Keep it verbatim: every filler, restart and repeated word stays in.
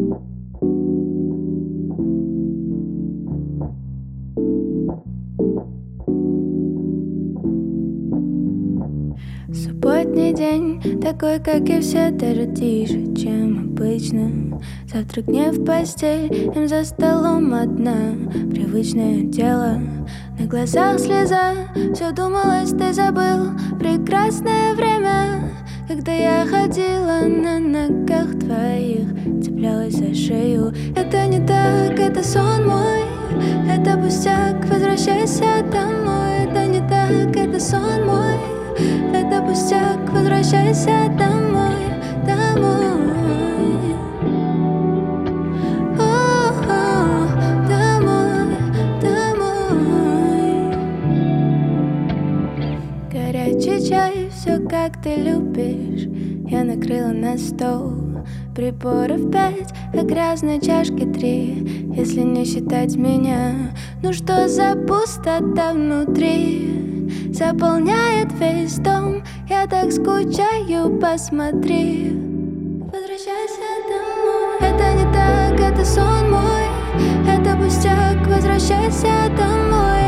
Субботний день, такой, как и все, даже тише, чем обычно. Завтрак не в постель, им за столом одна. Привычное дело, на глазах слеза. Все думалось, ты забыл прекрасное время, когда я ходила на ногах твоих, цеплялась за шею. Это не так, это сон мой, это пустяк, возвращайся домой. Это не так, это сон мой, это пустяк, возвращайся домой, домой. О-о, домой, домой. Горячий чай, все как ты любишь. Я накрыла на стол, приборов пять, а грязной чашки три, если не считать меня. Ну что за пустота внутри заполняет весь дом? Я так скучаю, посмотри. Возвращайся домой. Это не так, это сон мой, это пустяк, возвращайся домой.